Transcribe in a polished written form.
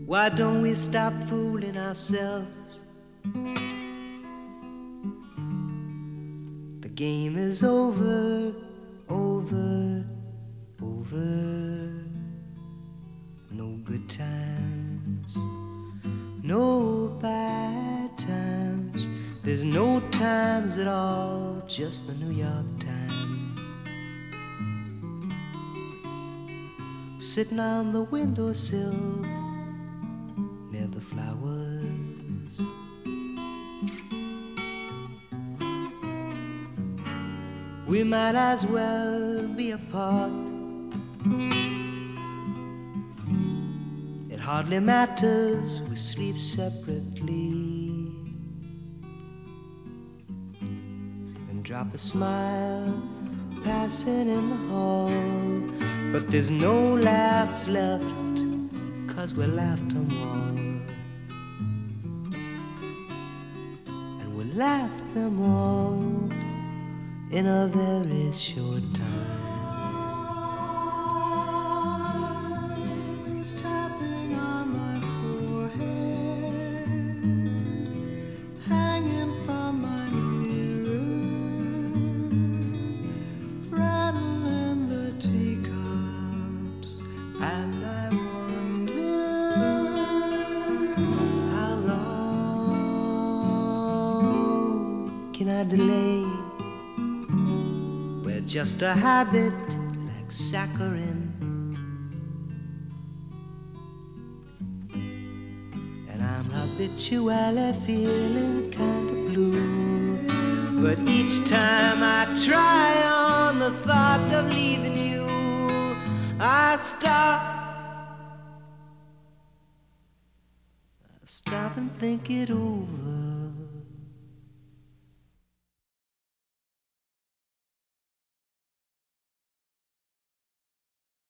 Why don't we stop fooling ourselves? The game is over, over, over. No good times, no bad times. There's no times at all, just the New York Times. Sitting on the windowsill near the flowers. We might as well be apart. It hardly matters, we sleep separately. And drop a smile passing in the hall. But there's no laughs left, 'cause we laughed them all. And we laughed them all in a very short time. It's tapping on my forehead, hanging from my mirror, rattling the teacups, and I wonder how long can I delay? We're just a habit like saccharin, and I'm habitually feeling kind of blue. But each time I try on the thought of leaving you, I stop and think it over.